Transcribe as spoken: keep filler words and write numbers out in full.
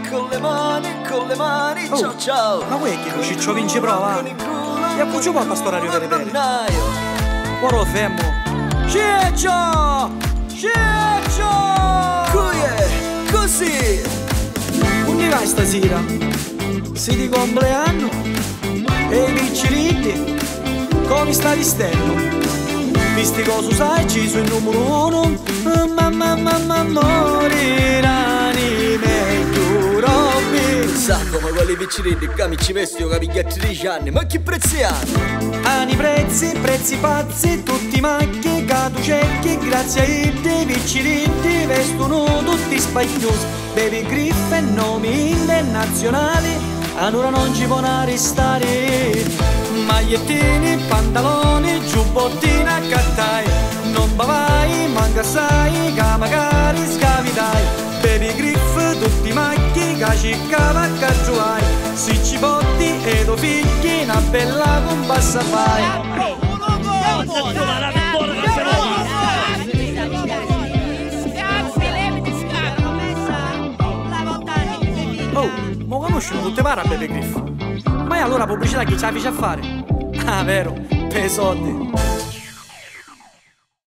con le mani, con le mani, oh, ciao ciao. Ma vuoi che Ciccio vince prova? E a cui ci porta sto orario per bene? Ora fermo. Ciccio! Ciccio! Qui è, così! Come vai stasera? Si di compleanno? E i picciritti? Come sta vestendo? Visti cosa sai, ci sono il numero uno. Mamma mamma morirani meglio robbi. Sa come quelli piccirini che mi ci vesti io capiglio a tredici anni. Ma che prezzi hanno? Ani prezzi, prezzi pazzi, tutti macchi, catu cecchi. Grazie ai dei piccirini vestono tutti spagliosi. Baby Griff e nomi internazionali. Allora non ci può restare. Magliettini, pantaloni, giubbottina, cattai. Non bavai, manca sai, che magari scavitai. Baby Griff, tutti macchi, che ciccava a caggiuai. Si ci botti e tu figli, una bella compassa fai. Oh, ma conoscono tutte pare a Baby Griff? Ma è allora pubblicità chi ce la fece a fare? Ah, vero, per i soldi.